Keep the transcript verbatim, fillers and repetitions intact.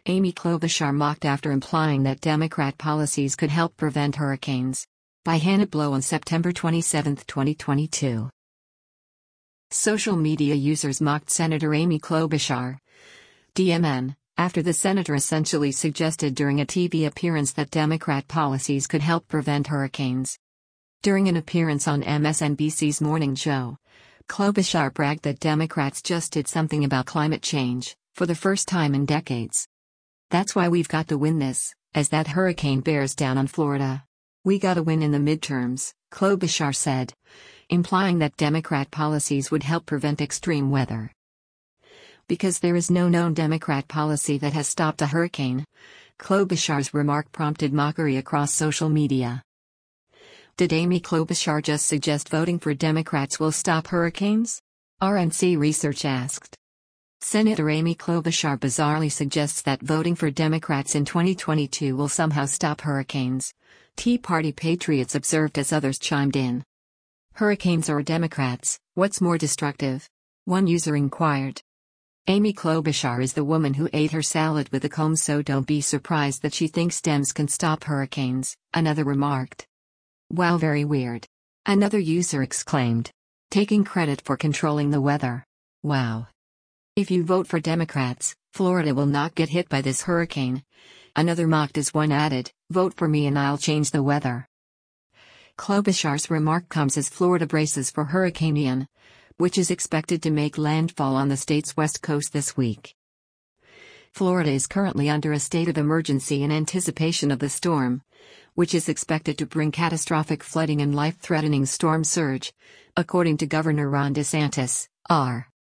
Amy Klobuchar mocked after implying that Democrat policies could help prevent hurricanes. By Hannah Blow on September twenty-seventh, twenty twenty-two. Social media users mocked Senator Amy Klobuchar, D M N, after the senator essentially suggested during a T V appearance that Democrat policies could help prevent hurricanes. During an appearance on M S N B C's Morning Joe, Klobuchar bragged that Democrats just did something about climate change, for the first time in decades. "That's why we've got to win this, as that hurricane bears down on Florida. We gotta win in the midterms," Klobuchar said, implying that Democrat policies would help prevent extreme weather. Because there is no known Democrat policy that has stopped a hurricane, Klobuchar's remark prompted mockery across social media. Did Amy Klobuchar just suggest voting for Democrats will stop hurricanes? R N C Research asked. Senator Amy Klobuchar bizarrely suggests that voting for Democrats in twenty twenty-two will somehow stop hurricanes, Tea Party patriots observed as others chimed in. Hurricanes or Democrats, what's more destructive? One user inquired. Amy Klobuchar is the woman who ate her salad with a comb, so don't be surprised that she thinks Dems can stop hurricanes, another remarked. Wow, very weird. Another user exclaimed. Taking credit for controlling the weather. Wow. If you vote for Democrats, Florida will not get hit by this hurricane. Another mocked as one added, vote for me and I'll change the weather. Klobuchar's remark comes as Florida braces for Hurricane Ian, which is expected to make landfall on the state's west coast this week. Florida is currently under a state of emergency in anticipation of the storm, which is expected to bring catastrophic flooding and life-threatening storm surge, according to Governor Ron DeSantis, R.